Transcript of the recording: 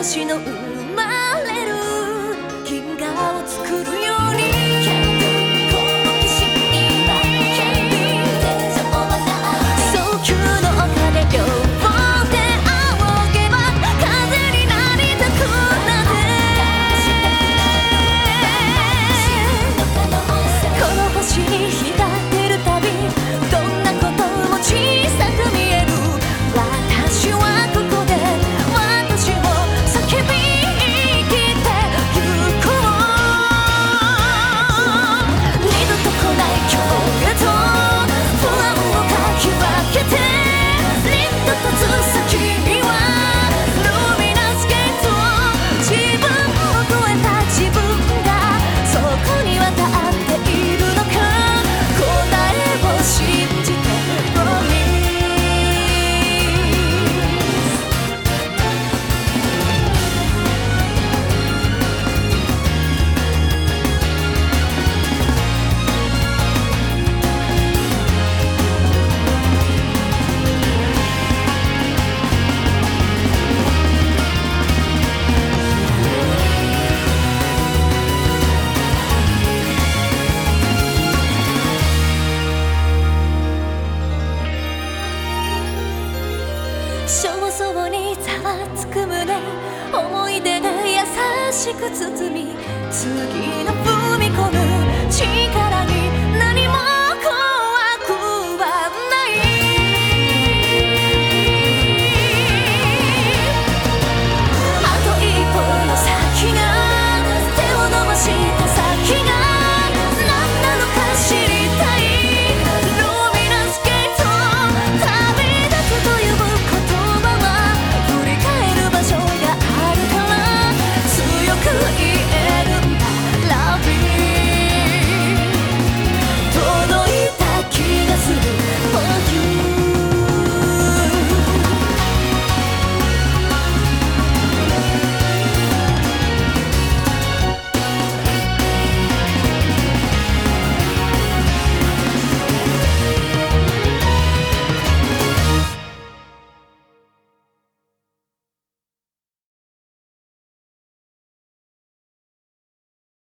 星の生まれる銀河を作るように好奇心には手錠はない早急の丘で両方手仰げば風になりたくなってこの星に光ってるたびどんなことも小さく見える私はここで私を叫び生きてゆこう二度と来ない今日へと不安をかき分けて凛と立つ先にはルミナスゲート自分を超えた自分がそこには立っているのか答えを信じて Promise焦燥にざわつく胸思い出が優しく包み次の踏み込む力に